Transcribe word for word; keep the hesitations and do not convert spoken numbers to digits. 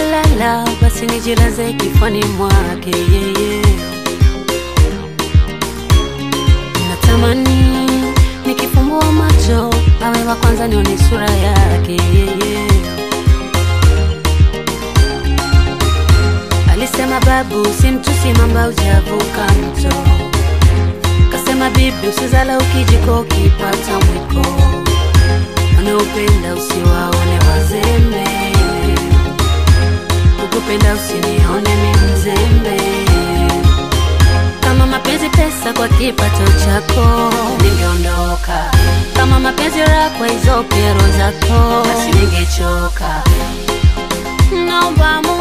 kulala basi nijilaze kifani mwake yeye. Natamani nikifumbua macho awe wa kwanza nione sura yake yeye. Alisema babu simtusi mamba ujavuka mto, kasema bibi usizala ukijiko kipata mwiko, wanaopenda usiwaone wazembe, ukupenda usinione mimi mzembe. Kama mapenzi pesa kwa kipato chako ningeondoka, kama mapenzi raha kwa hizo kero zako basi ningechoka. Naomba